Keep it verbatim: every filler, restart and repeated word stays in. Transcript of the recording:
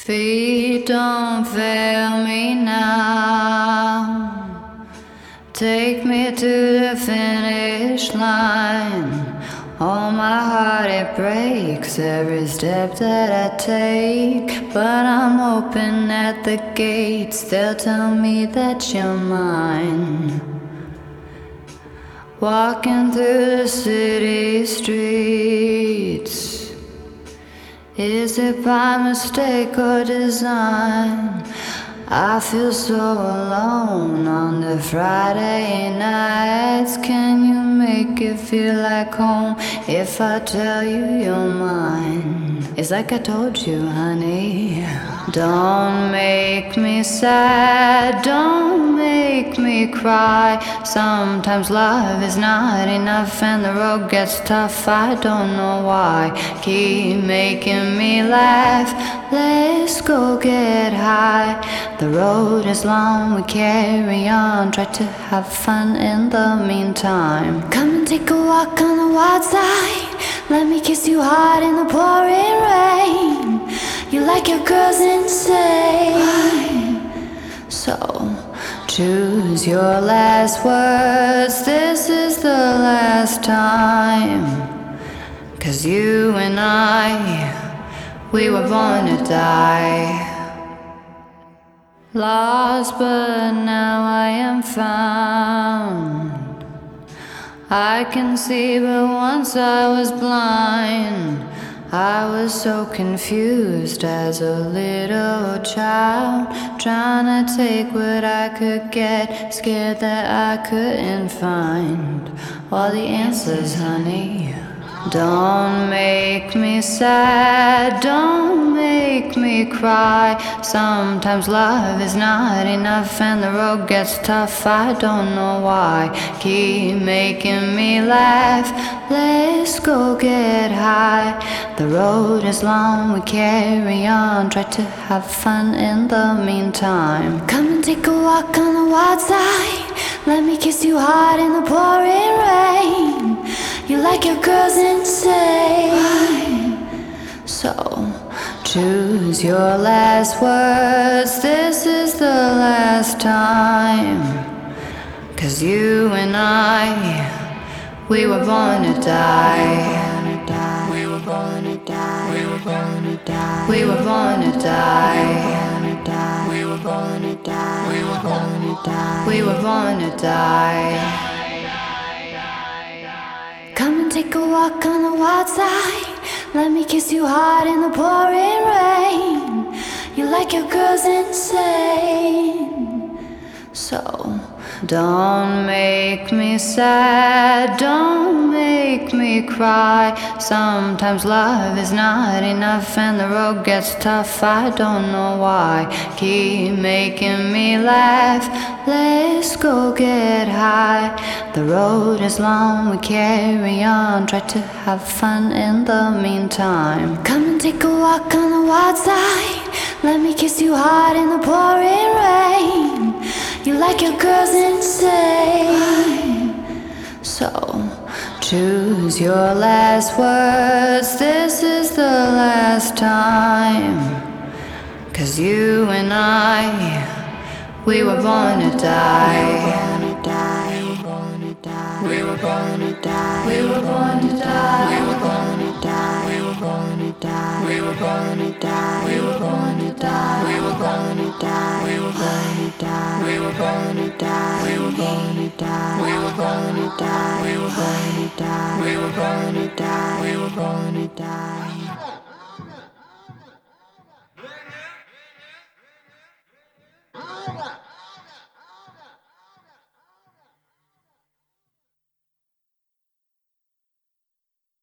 Feet don't fail me now. Take me to the finish line. Oh, my heart, it breaks every step that I take. But I'm open at the gates. They'll tell me that you're mine. Walking through the city streets. Is it by mistake or design? I feel so alone on the Friday nights. Can you make it feel like home if I tell you you're mine? It's like I told you, honey. Don't make me sad, don't make me cry. Sometimes love is not enough and the road gets tough. I don't know why. Keep making me laugh. Let's go get high. The road is long, we carry on. Try to have fun in the meantime. Come and take a walk on the wild side. Let me kiss you hard in the pouring rain. You like your girls insane. So choose your last words. This is the last time. 'Cause you and I, we were born to die. Lost, but now I am found. I can see, but once I was blind. I was so confused as a little child, trying to take what I could get, scared that I couldn't find all the answers, honey. Don't make me sad, don't make me cry. Sometimes love is not enough and the road gets tough. I don't know why. Keep making me laugh. Let's go get high. The road is long, we carry on. Try to have fun in the meantime. Come and take a walk on the wild side. Let me kiss you hard in the pouring rain. You like your girls insane. So choose your last words. This is the last time. 'Cause you and I, we were born to die. We were born to die. We were born to die. We were born to die. We were born to die. We were born to die. We were born to die. Come and take a walk on the wild side. Let me kiss you hard in the pouring rain. You like your girls insane. So don't make me sad, don't make me cry. Sometimes love is not enough and the road gets tough. I don't know why. Keep making me laugh. Let's go get high. The road is long, we carry on. Try to have fun in the meantime. Come and take a walk on the wild side. Let me kiss you hard in the pouring rain. You like your girls insane. So choose your last words. This is the last time. 'Cause you and I, we were born to die. We were born to die. We were born to die. We were born to die. We were born to die. We were born to die. We were born to die. We were born to die. We were born to die. We were born to die. We were born to die. We were born to die. We were born to die. We were born to die. We were born to